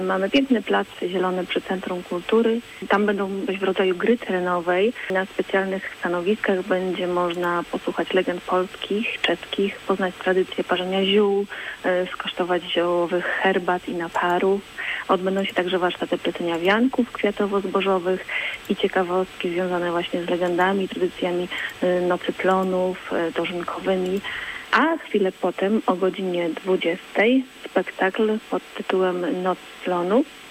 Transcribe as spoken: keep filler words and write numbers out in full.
Mamy piękny plac zielony przy Centrum Kultury. Tam będą coś w rodzaju gry terenowej. Na specjalnych stanowiskach będzie można posłuchać legend polskich, czeskich, poznać tradycję parzenia ziół, y, skosztować ziołowych herbat i naparów. Odbędą się także warsztaty plecenia wianków kwiatowo-zbożowych i ciekawostki związane właśnie z legendami, tradycjami y, nocy plonów, y, dożynkowymi. A chwilę potem o godzinie dwudziestej spektakl pod tytułem Noc Plonu.